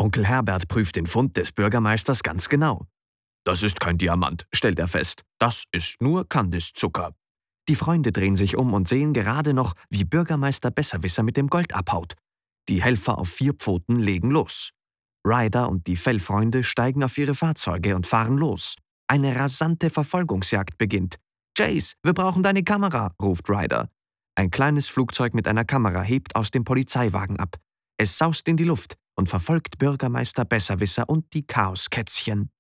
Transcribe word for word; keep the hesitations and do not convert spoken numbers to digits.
Onkel Herbert prüft den Fund des Bürgermeisters ganz genau. »Das ist kein Diamant«, stellt er fest. »Das ist nur Kandiszucker.« Die Freunde drehen sich um und sehen gerade noch, wie Bürgermeister Besserwisser mit dem Gold abhaut. Die Helfer auf vier Pfoten legen los. Ryder und die Fellfreunde steigen auf ihre Fahrzeuge und fahren los. Eine rasante Verfolgungsjagd beginnt. »Chase, wir brauchen deine Kamera«, ruft Ryder. Ein kleines Flugzeug mit einer Kamera hebt aus dem Polizeiwagen ab. Es saust in die Luft und verfolgt Bürgermeister Besserwisser und die Chaoskätzchen.